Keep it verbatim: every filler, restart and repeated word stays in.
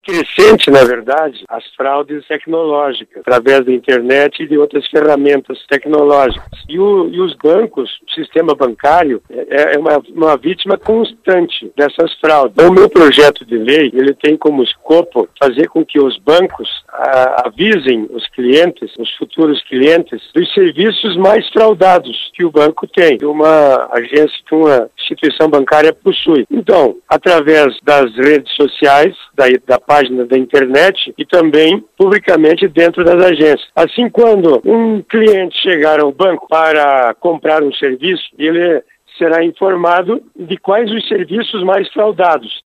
crescente, na verdade, as fraudes tecnológicas, através da internet e de outras ferramentas tecnológicas. E, o, e os bancos, o sistema bancário, é, é uma, uma vítima constante dessas fraudes. Então, o meu projeto de lei, ele tem como escopo fazer com que os bancos a, avisem os clientes, os futuros clientes, dos serviços mais fraudados que o banco tem, que uma agência, que uma instituição bancária possui. Então, através das redes sociais, da, da página da internet e também publicamente dentro das agências. Assim, quando um cliente chegar ao banco para comprar um serviço, ele será informado de quais os serviços mais fraudados.